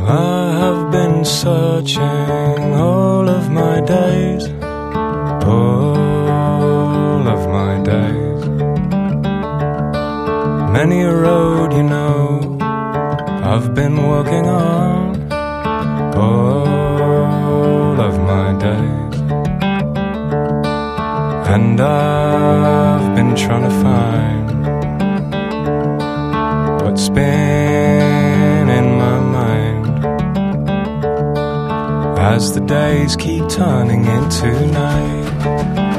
I have been searching all of my days, all of my days. Many a road, you know, I've been walking on, all of my days. And I've been trying to find what's been in my mind, as the days keep turning into night.